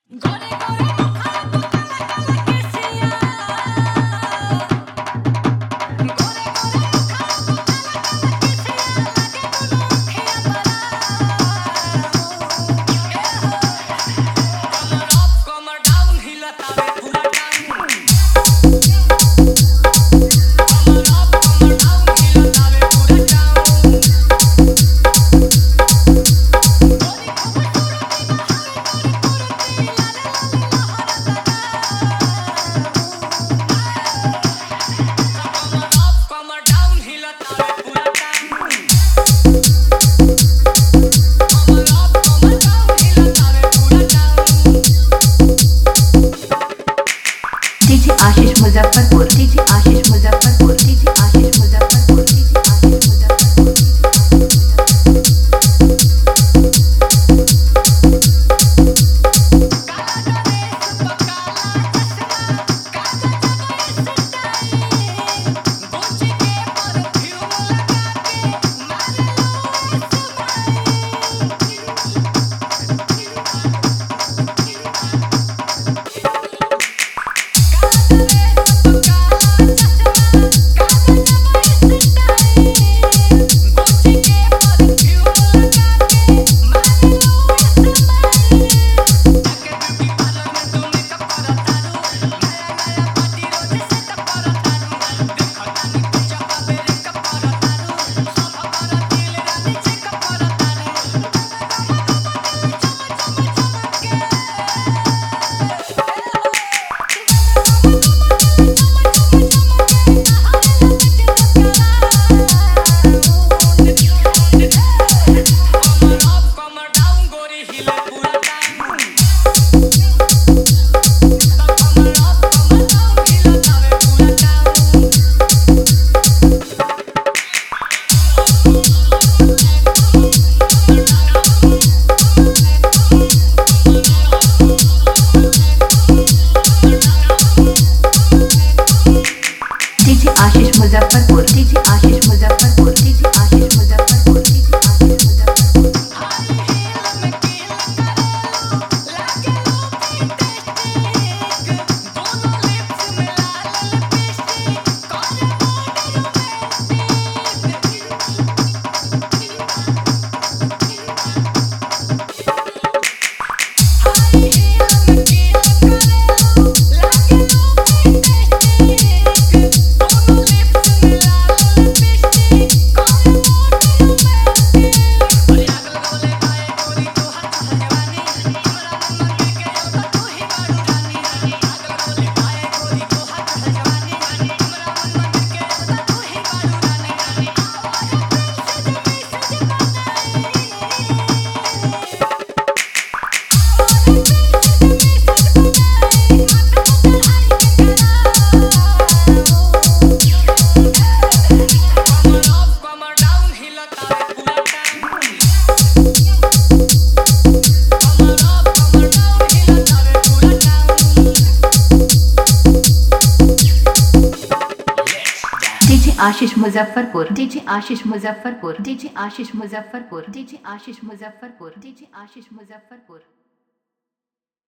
DJ Ashish Muzaffarpur, DJ Ashish Muzaffarpur, DJ Ashish Muzaffarpur, DJ Ashish Muzaffarpur. DJ Ashish Muzaffarpur, DJ Ashish Muzaffarpur, DJ Ashish Muzaffarpur, DJ Ashish Muzaffarpur. DJ Ashish Muzaffarpur, DJ Ashish Muzaffarpur, DJ Ashish Muzaffarpur, DJ Ashish Muzaffarpur, DJ Ashish Muzaffarpur.